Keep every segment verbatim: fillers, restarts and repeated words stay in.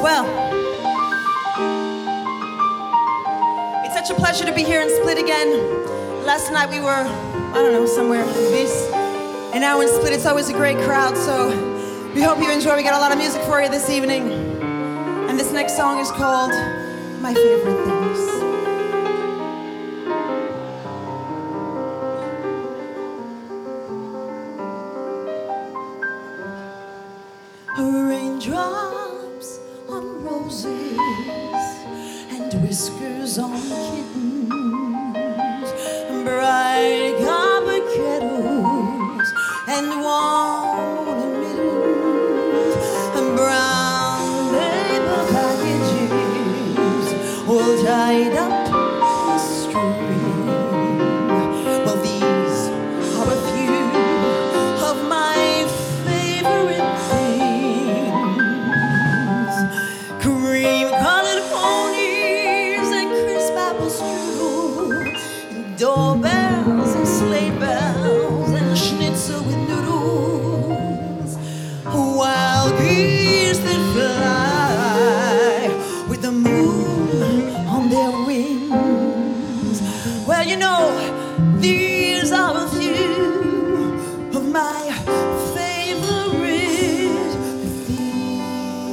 Well, it's such a pleasure to be here in Split again. Last night we were, I don't know, somewhere in Greece. And now in Split it's always a great crowd, so we hope you enjoy. We got a lot of music for you this evening. And this next song is called My Favorite Things. Raindrops on roses and whiskers on kittens, bright copper kettles and warm woolen mittens, and brown paper packages all tied up in string. Well, these are a few of my favorite things: cream-colored ponies and crisp apple strudel, and doorbells and sleigh bells and schnitzel with noodles, wild geese that fly with the moon on their wings. Well, you know, these are a few of my favorite things.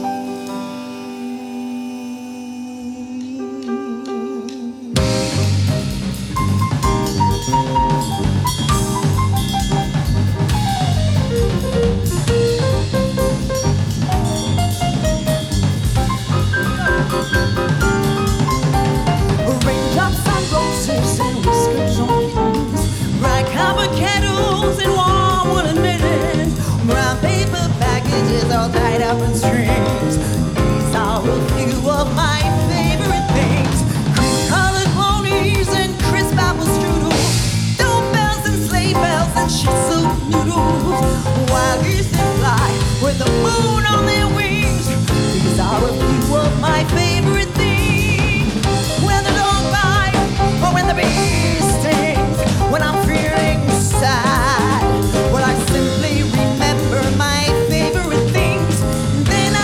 Raindrops on roses and whiskers on kittens, bright copper kettles and warm woolen mittens, brown paper packages all tied up in strings. These are a few of my favorite things: cream-colored ponies and crisp apple strudel, doorbells and sleigh bells and schnitzel noodles, wild geese that fly with the moon on their wings. These are a few of my favorite things. When the dog bites or when the bee stings, when I'm feeling sad, well, I simply remember my favorite things. Then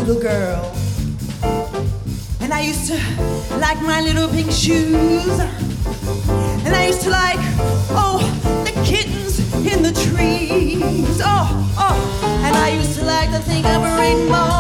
little girl. And I used to like my little pink shoes. And I used to like, oh, the kittens in the trees. Oh, oh, and I used to like to think of a rainbow.